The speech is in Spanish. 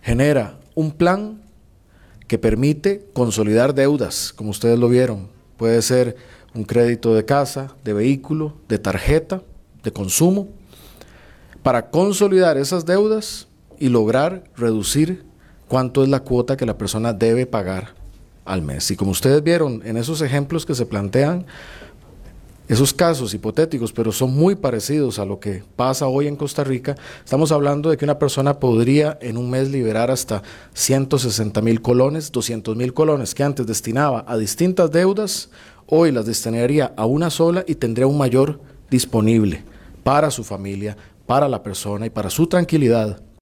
genera un plan que permite consolidar deudas, como ustedes lo vieron. Puede ser un crédito de casa, de vehículo, de tarjeta, de consumo, para consolidar esas deudas y lograr reducir cuánto es la cuota que la persona debe pagar al mes. Y como ustedes vieron en esos ejemplos que se plantean, esos casos hipotéticos, pero son muy parecidos a lo que pasa hoy en Costa Rica, estamos hablando de que una persona podría en un mes liberar hasta 160,000 colones, 200,000 colones que antes destinaba a distintas deudas, hoy las destinaría a una sola y tendría un mayor disponible para su familia, para la persona y para su tranquilidad.